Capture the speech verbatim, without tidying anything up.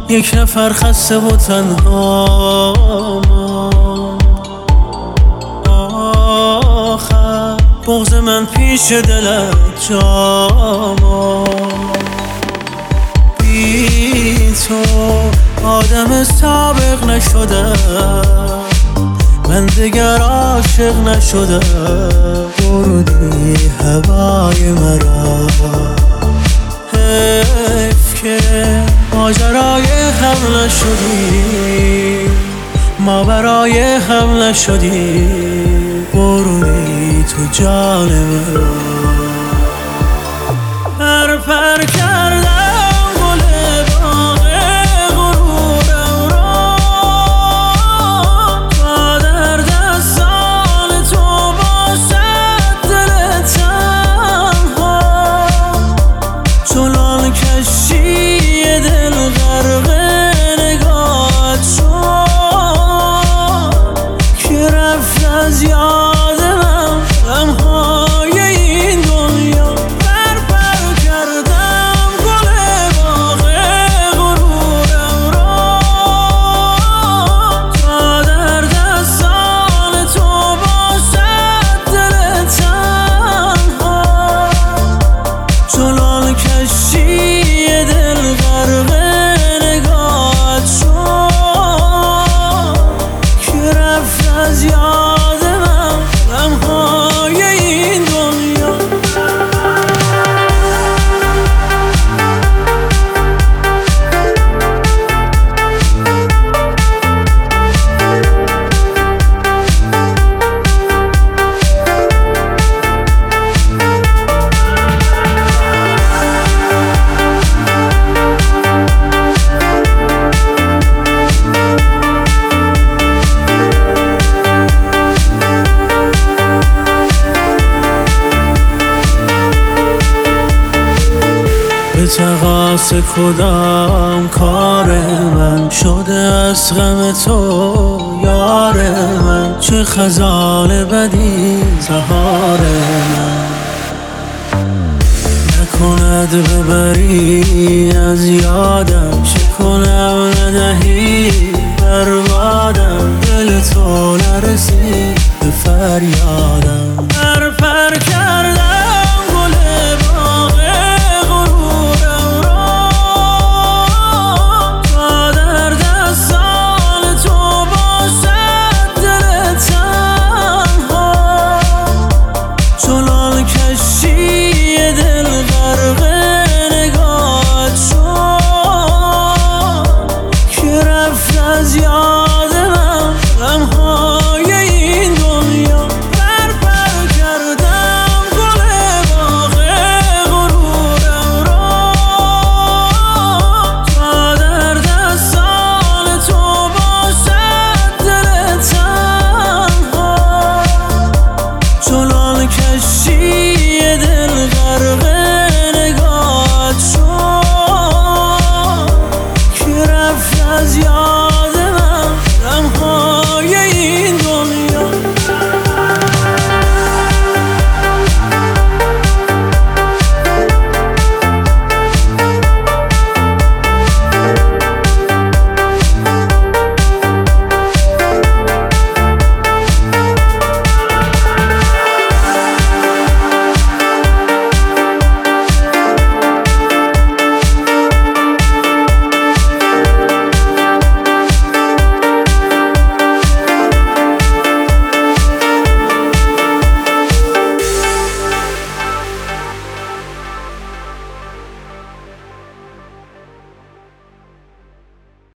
یک نفر خسته و تنها آخر بغض من پیش دلت جا بی تو آدم سابق نشدم، من دیگر عاشق نشدم. بردی هوای مرا، حیف که ماجرای هم نشدی، ما برای هم نشدی. بردی تو جان مرا، پر پر کردم گل باغ غرورم را، تا در دستان تو باشد دل تنها. چنان کشتی دل غرق نگاهت شد که رفت از یاد من غمهای این دنیا. پر پر کردم گل باغ غرورم را، تا در دستان تو باشد دل تنها. چنان کشتی دل غرق نگاهت شد که رفت از یاد من غمهای این دنیا. به تقاص کدام کار من شده از غم تو یار من؟ چه خزان بدی سهار من، نکند ببری از یادم، چه کنم ندهی بربادم. دل تو نرسید به فریاد